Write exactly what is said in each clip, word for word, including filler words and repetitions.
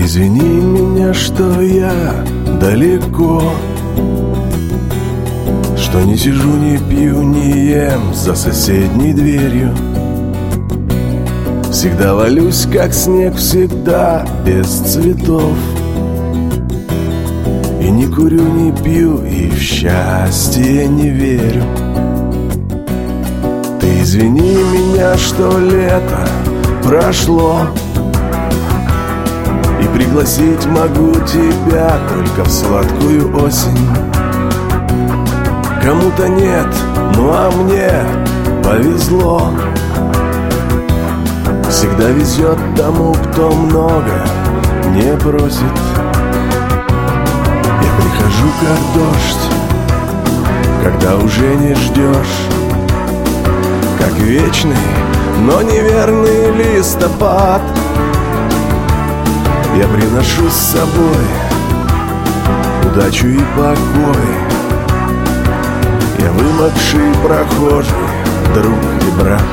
извини меня, что я далеко, что не сижу, не пью, не ем за соседней дверью. Всегда валюсь, как снег, всегда без цветов. И не курю, не пью, и в счастье не верю. Ты извини меня, что лето прошло, и пригласить могу тебя только в сладкую осень. Кому-то нет, ну а мне повезло. Всегда везет тому, кто много не просит. Я прихожу, как дождь, когда уже не ждешь, как вечный, но неверный листопад. Я приношу с собой удачу и покой. Я вымокший прохожий, друг и брат.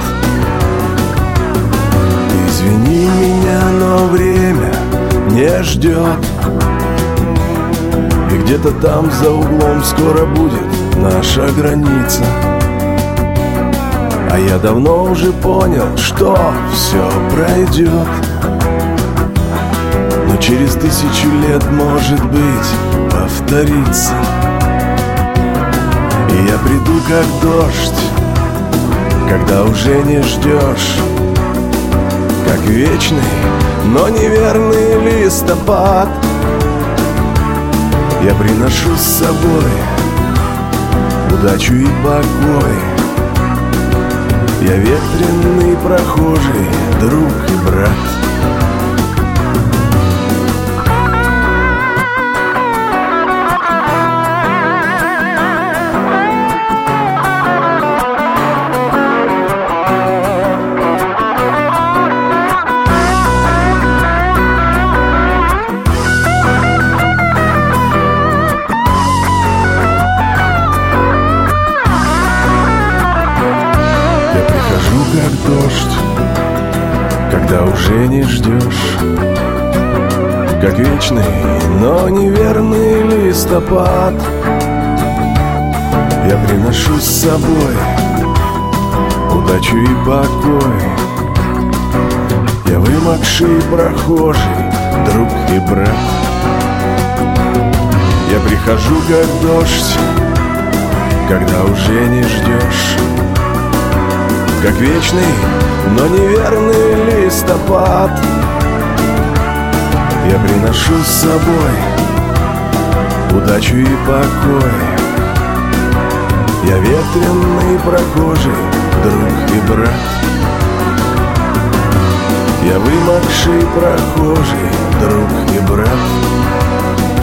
Извини меня, но время не ждет, и где-то там за углом скоро будет наша граница. А я давно уже понял, что все пройдет, но через тысячу лет, может быть, повторится. И я приду, как дождь, когда уже не ждешь, как вечный, но неверный листопад. Я приношу с собой удачу и покой. Я ветреный прохожий, друг и брат. Как дождь, когда уже не ждешь, как вечный, но неверный листопад. Я приношу с собой удачу и покой. Я вымокший прохожий, друг и брат. Я прихожу, как дождь, когда уже не ждешь, как вечный, но неверный листопад. Я приношу с собой удачу и покой. Я ветреный прохожий, друг и брат. Я вымокший прохожий, друг и брат.